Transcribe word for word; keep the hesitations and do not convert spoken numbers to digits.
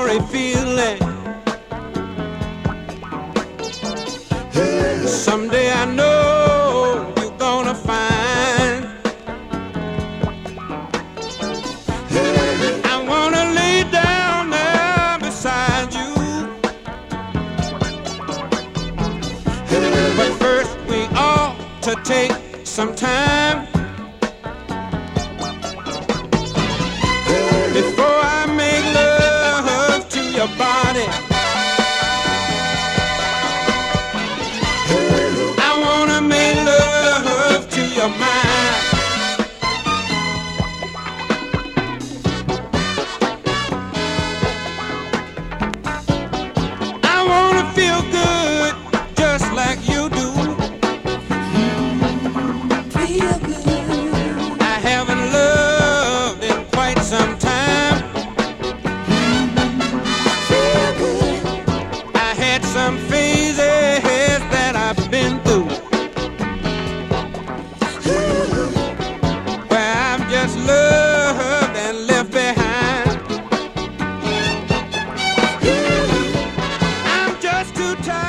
sorry feeling. Someday I know you're gonna find I wanna lay down there beside you. But first we ought to take some time before I make love to your body. I wanna make love to your mind. I wanna feel good just like you do. Feel good. I haven't loved in quite some time. Feel good. I had some phases that I've been through, where I've just loved and left behind. I'm just too tired